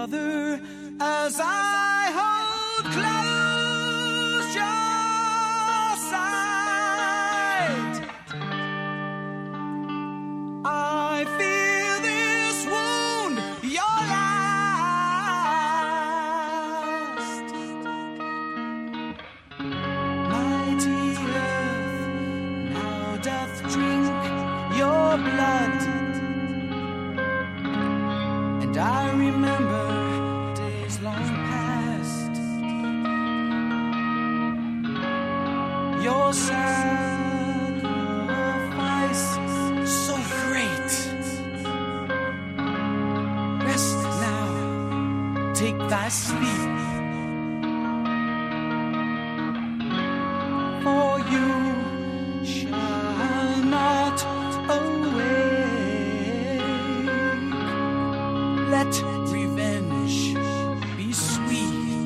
brother, as I hold close your side. I feel this wound, your last. Mighty earth now doth drink your blood, and I remember days long past. Your sacrifice so great. Rest now, take thy sleep, for you shall not awake. Let revenge be sweet,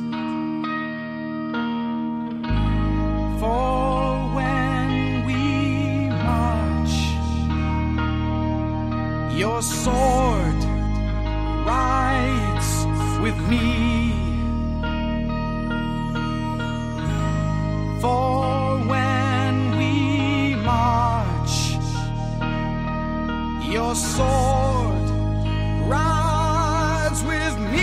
for when we march, your sword rides with me. For when we march, your sword rides with me.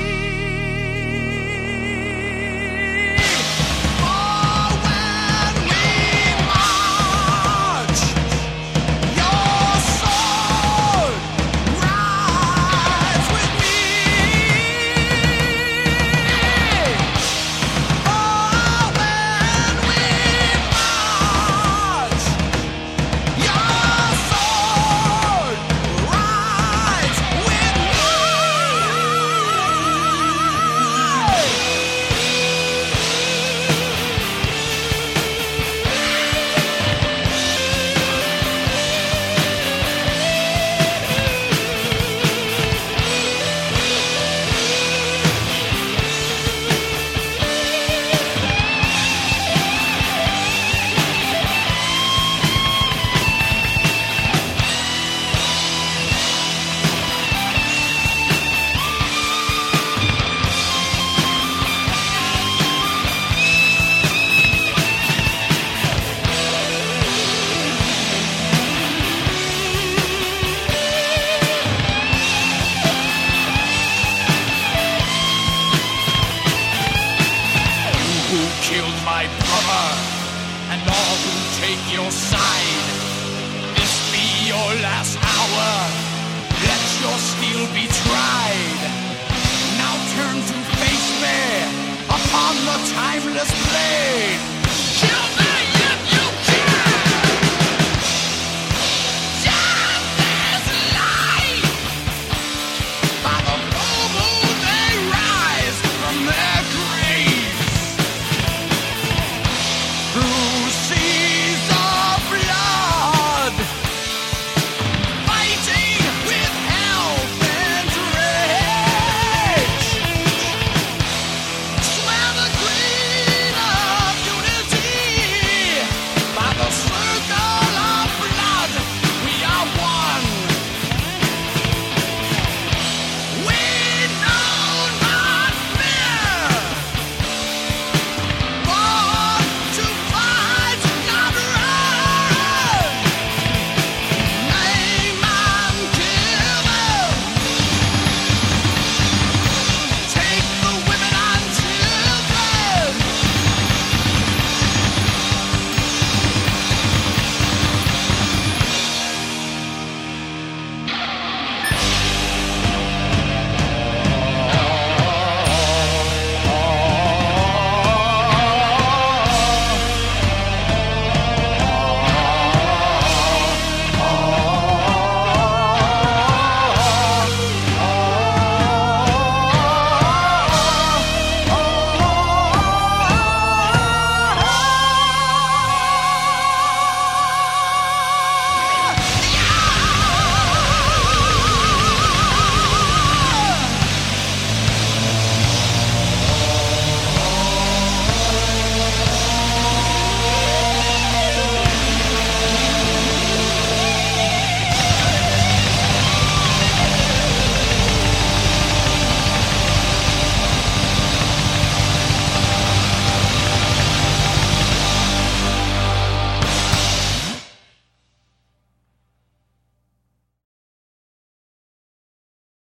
For when we march, your sword rides with me. For when we march, your sword rides with me. Who killed my brother, and all who take your side. This be your last hour, let your steel be tried. Now turn to face me upon the timeless blade.